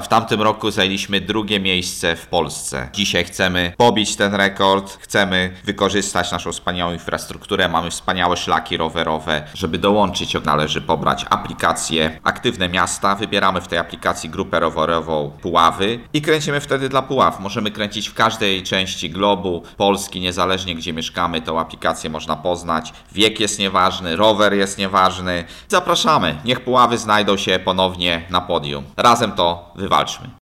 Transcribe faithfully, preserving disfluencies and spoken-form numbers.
tamtym roku zajęliśmy drugie miejsce w Polsce. Dzisiaj chcemy pobić ten rekord, chcemy wykorzystać naszą wspaniałą infrastrukturę, mamy wspaniałe szlaki rowerowe. Żeby dołączyć, należy pobrać aplikację Aktywne Miasta. Wybieramy w tej aplikacji grupę rowerową Puławy i kręcimy wtedy dla Puław. Możemy kręcić w każdej części globu, Polski, niezależnie gdzie mieszkamy, tą aplikację można poznać. Wiek jest nieważny, rower jest nieważny. Zapraszamy, niech Puławy znajdą się ponownie na podium. Razem to wywalczmy.